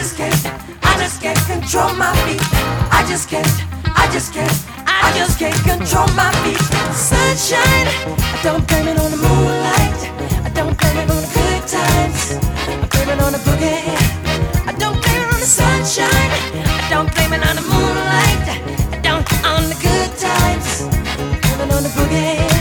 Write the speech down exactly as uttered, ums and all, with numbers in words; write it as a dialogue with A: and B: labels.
A: just can't, I just can't control my feet. I just can't, I just can't, I just can't control my feet. Sunshine, I don't blame it on the moonlight. I don't blame it on the good times. I blame it on the boogie. I don't blame it on the sunshine. I don't blame it on the moonlight. I don't on the good times. I blame it on the boogie.